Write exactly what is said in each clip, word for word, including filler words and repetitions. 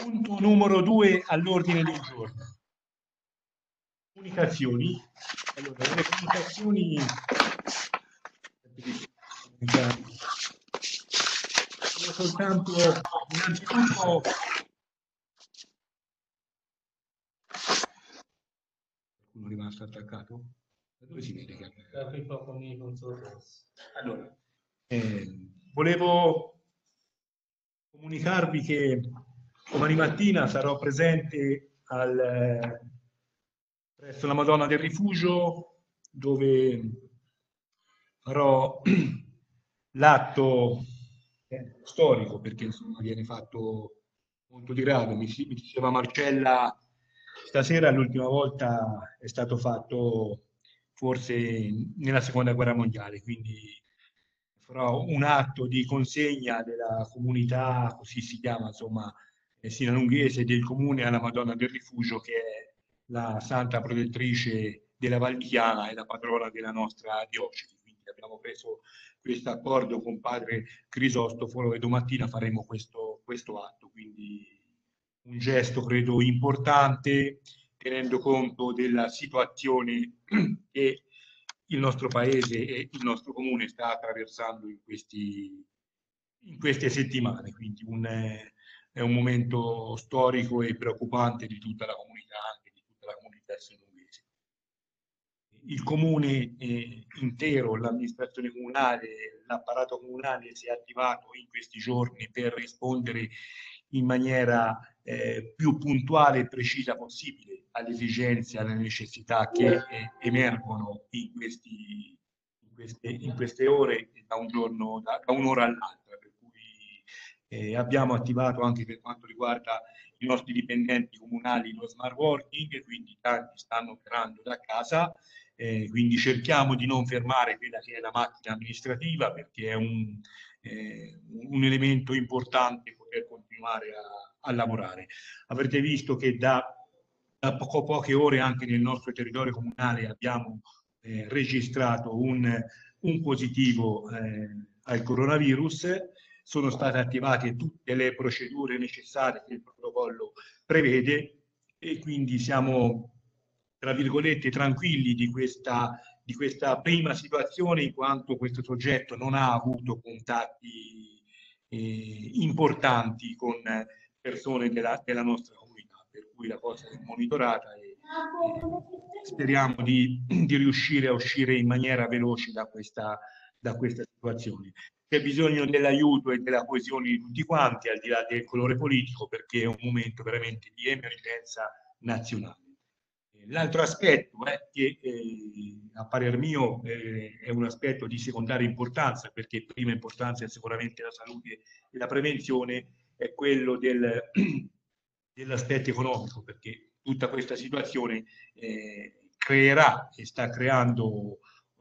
Punto numero due all'ordine del giorno. Comunicazioni. Allora, le comunicazioni sono soltanto innanzitutto qualcuno è rimasto attaccato? Da dove si vede che allora, eh, volevo comunicarvi che domani mattina sarò presente al, eh, presso la Madonna del Rifugio, dove farò l'atto eh, storico, perché insomma viene fatto molto di grado. Mi, mi diceva Marcella stasera, l'ultima volta è stato fatto forse nella seconda guerra mondiale, quindi farò un atto di consegna della comunità, così si chiama, insomma, eh, sinalunghese, del comune alla Madonna del Rifugio, che è la santa protettrice della Val di Chiana e la patrona della nostra diocesi. Quindi abbiamo preso questo accordo con padre Crisostoforo e domattina faremo questo, questo atto. Quindi un gesto credo importante, tenendo conto della situazione che il nostro paese e il nostro comune sta attraversando in, questi, in queste settimane. Quindi un, è un momento storico e preoccupante di tutta la comunità, anche di tutta la comunità senugese. Il comune eh, intero, l'amministrazione comunale, l'apparato comunale si è attivato in questi giorni per rispondere in maniera eh, più puntuale e precisa possibile alle esigenze, alle necessità che eh, emergono in, questi, in, queste, in queste ore, da un giorno, da, da un'ora all'altra. Per cui eh, abbiamo attivato anche per quanto riguarda i nostri dipendenti comunali lo smart working, quindi tanti stanno operando da casa. Eh, quindi cerchiamo di non fermare quella che è la macchina amministrativa, perché è un, eh, un elemento importante poter continuare a, a lavorare. Avrete visto che da, da poco, poche ore anche nel nostro territorio comunale abbiamo eh, registrato un, un positivo eh, al coronavirus. Sono state attivate tutte le procedure necessarie che il protocollo prevede e quindi siamo, tra virgolette, tranquilli di questa, di questa prima situazione, in quanto questo soggetto non ha avuto contatti eh, importanti con persone della, della nostra comunità, per cui la cosa è monitorata e, e speriamo di, di riuscire a uscire in maniera veloce da questa, da questa situazione. C'è bisogno dell'aiuto e della coesione di tutti quanti, al di là del colore politico, perché è un momento veramente di emergenza nazionale. L'altro aspetto è che eh, a parer mio eh, è un aspetto di secondaria importanza, perché prima importanza è sicuramente la salute e la prevenzione, è quello del, dell'aspetto economico, perché tutta questa situazione eh, creerà e sta creando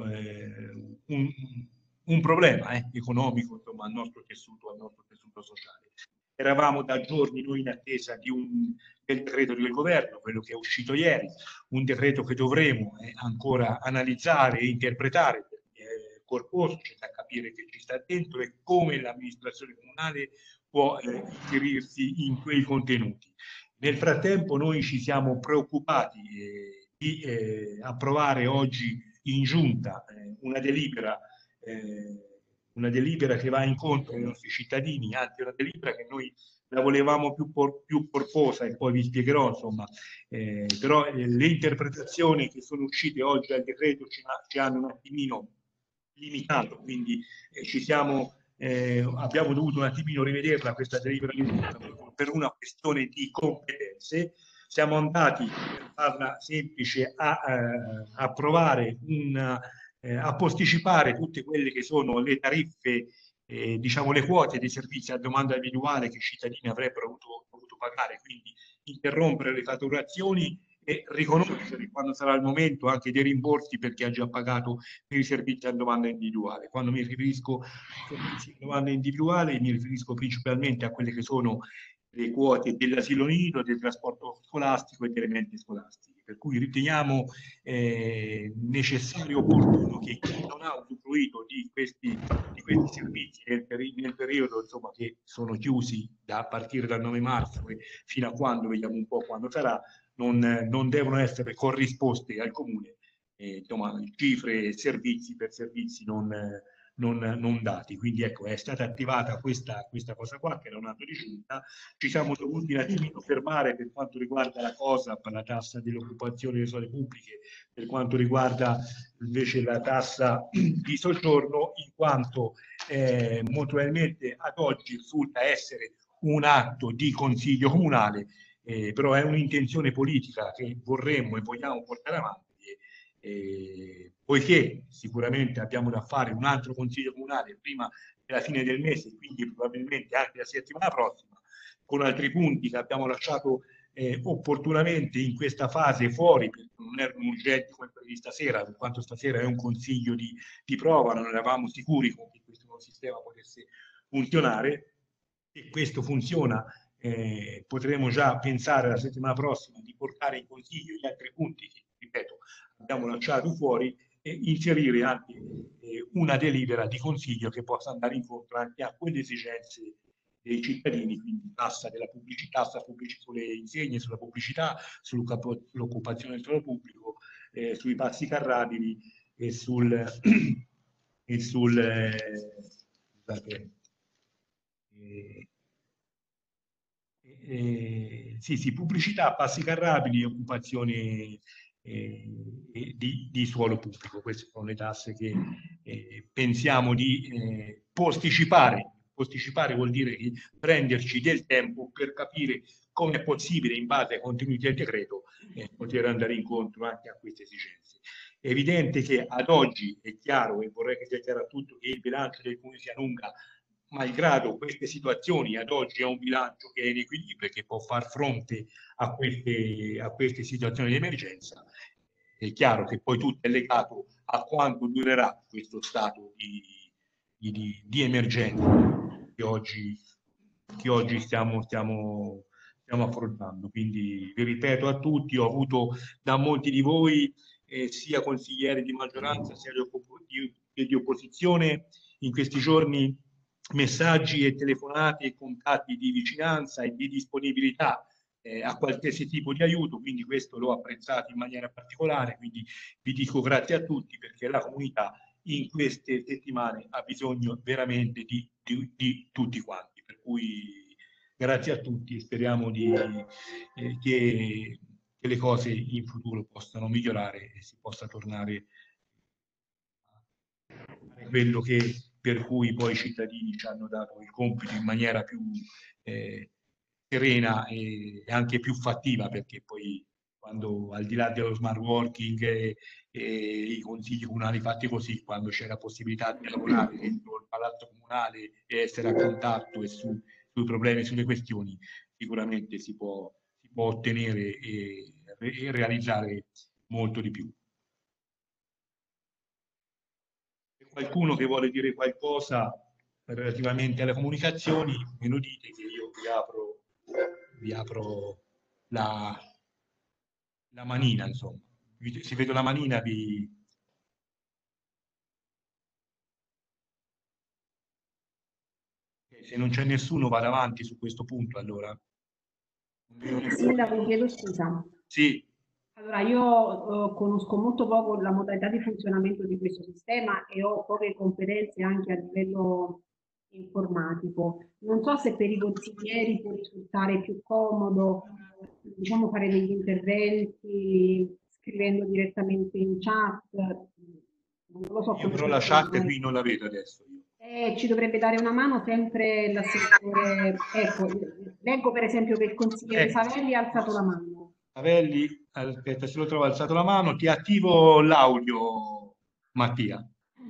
eh, un, un problema eh, economico, insomma, al nostro tessuto, al nostro tessuto sociale. Eravamo da giorni noi in attesa di un, del decreto del governo, quello che è uscito ieri, un decreto che dovremo eh, ancora analizzare e interpretare, perché è corposo, c'è da capire che ci sta dentro e come l'amministrazione comunale può eh, inserirsi in quei contenuti. Nel frattempo noi ci siamo preoccupati eh, di eh, approvare oggi in giunta eh, una delibera eh, una delibera che va incontro ai nostri cittadini, anzi una delibera che noi la volevamo più, por, più corposa e poi vi spiegherò, insomma, eh, però eh, le interpretazioni che sono uscite oggi al decreto ci, ci hanno un attimino limitato, quindi eh, ci siamo, eh, abbiamo dovuto un attimino rivederla questa delibera per una questione di competenze. Siamo andati, per farla semplice, a eh, approvare una eh, a posticipare tutte quelle che sono le tariffe, eh, diciamo le quote dei servizi a domanda individuale che i cittadini avrebbero dovuto, dovuto pagare, quindi interrompere le fatturazioni e riconoscere quando sarà il momento anche dei rimborsi per chi ha già pagato per i servizi a domanda individuale. Quando mi riferisco a servizi a domanda individuale mi riferisco principalmente a quelle che sono le quote dell'asilo nido, del trasporto scolastico e delle mense scolastiche. Per cui riteniamo eh, necessario e opportuno che chi non ha usufruito di questi, di questi servizi nel, peri nel periodo insomma, che sono chiusi da, a partire dal nove marzo e fino a quando, vediamo un po' quando sarà, non, non devono essere corrisposte al Comune eh, insomma, cifre e servizi per servizi non, non, non dati. Quindi ecco, è stata attivata questa, questa cosa qua, che era un atto di giunta. Ci siamo dovuti un attimino fermare per quanto riguarda la cosa, per la tassa dell'occupazione delle scuole pubbliche, per quanto riguarda invece la tassa di soggiorno, in quanto eh, molto probabilmente ad oggi risulta essere un atto di consiglio comunale, eh, però è un'intenzione politica che vorremmo e vogliamo portare avanti. Eh, poiché sicuramente abbiamo da fare un altro consiglio comunale prima della fine del mese, quindi probabilmente anche la settimana prossima, con altri punti che abbiamo lasciato eh, opportunamente in questa fase fuori, perché non erano urgenti come quelli di stasera, in quanto stasera è un consiglio di, di prova, non eravamo sicuri che questo nuovo sistema potesse funzionare. Se questo funziona, eh, potremo già pensare la settimana prossima di portare in consiglio gli altri punti che, ripeto, abbiamo lasciato fuori e inserire anche eh, una delibera di consiglio che possa andare incontro anche a quelle esigenze dei cittadini, quindi tassa della pubblicità, tassa pubblici sulle insegne, sulla pubblicità, sull'occupazione del suolo pubblico, eh, sui passi carrabili e sul, e sul eh, scusate, eh, eh, sì, sì, pubblicità, passi carrabili, occupazione eh, di, di suolo pubblico. Queste sono le tasse che eh, pensiamo di eh, posticipare. Posticipare vuol dire che prenderci del tempo per capire come è possibile, in base ai contenuti del decreto, eh, poter andare incontro anche a queste esigenze. È evidente che ad oggi è chiaro, e vorrei che sia chiaro a tutti, che il bilancio del Comune sia lunga, malgrado queste situazioni, ad oggi è un bilancio che è in equilibrio e che può far fronte a queste, a queste situazioni di emergenza. È chiaro che poi tutto è legato a quanto durerà questo stato di, di, di emergenza che oggi, che oggi stiamo, stiamo, stiamo affrontando. Quindi vi ripeto a tutti, ho avuto da molti di voi, eh, sia consiglieri di maggioranza sia di, di, di opposizione, in questi giorni messaggi e telefonate e contatti di vicinanza e di disponibilità eh, a qualsiasi tipo di aiuto, quindi questo l'ho apprezzato in maniera particolare, quindi vi dico grazie a tutti, perché la comunità in queste settimane ha bisogno veramente di, di, di tutti quanti, per cui grazie a tutti e speriamo di, eh, che, che le cose in futuro possano migliorare e si possa tornare a quello che per cui poi i cittadini ci hanno dato il compito in maniera più eh, serena e anche più fattiva, perché poi quando al di là dello smart working e, e i consigli comunali fatti così, quando c'è la possibilità di lavorare dentro il palazzo comunale e essere a contatto e su, sui problemi, sulle questioni, sicuramente si può, si può ottenere e, e realizzare molto di più. Qualcuno che vuole dire qualcosa relativamente alle comunicazioni, me lo dite che io vi apro, vi apro la, la manina, insomma. Se vedo la manina vi... Se non c'è nessuno vado avanti su questo punto, allora. Sindaco, chiedo scusa. Sì. Allora, io eh, conosco molto poco la modalità di funzionamento di questo sistema e ho poche competenze anche a livello informatico. Non so se per i consiglieri può risultare più comodo, diciamo, fare degli interventi scrivendo direttamente in chat. Non lo so. Io però la chat qui non la vedo adesso. Io. Eh, ci dovrebbe dare una mano sempre l'assessore. Ecco, leggo per esempio che il consigliere Ecco. Savelli ha alzato la mano. Savelli, aspetta, se lo trovo alzato la mano, ti attivo l'audio, Mattia.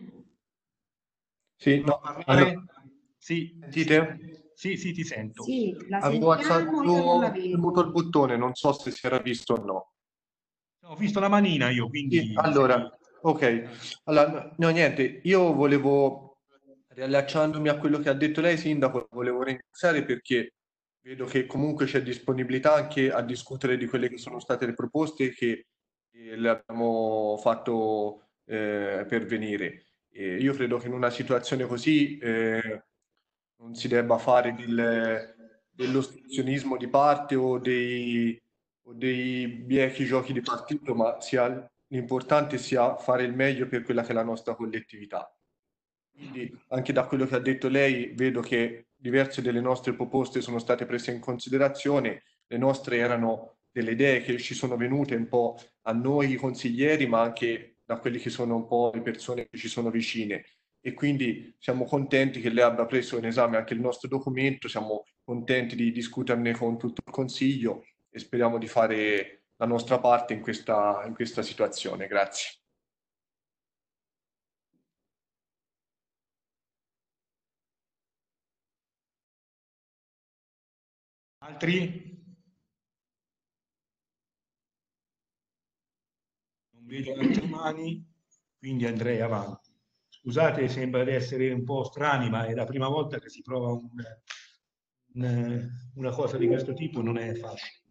Sì, no, parlare? Sì. Sentite? Sì, sì, ti sento. Sì, la Avevo sentiamo, io non la alzato vedo. premuto il bottone, non so se si era visto o no. Ho visto la manina io, quindi... Sì, allora, ok. Allora, no, niente, io volevo, riallacciandomi a quello che ha detto lei, Sindaco, volevo ringraziare perché vedo che comunque c'è disponibilità anche a discutere di quelle che sono state le proposte che eh, le abbiamo fatto eh, pervenire. E io credo che in una situazione così eh, non si debba fare del, dell'ostruzionismo di parte o dei, o dei biechi giochi di partito, ma sia l'importante sia fare il meglio per quella che è la nostra collettività. Quindi anche da quello che ha detto lei vedo che diverse delle nostre proposte sono state prese in considerazione, le nostre erano delle idee che ci sono venute un po' a noi consiglieri, ma anche da quelli che sono un po' le persone che ci sono vicine. E quindi siamo contenti che lei abbia preso in esame anche il nostro documento, siamo contenti di discuterne con tutto il Consiglio e speriamo di fare la nostra parte in questa, in questa situazione. Grazie. Altri? Non vedo altre mani, quindi andrei avanti. Scusate, sembra di essere un po' strani, ma è la prima volta che si prova un, un, una cosa di questo tipo, non è facile.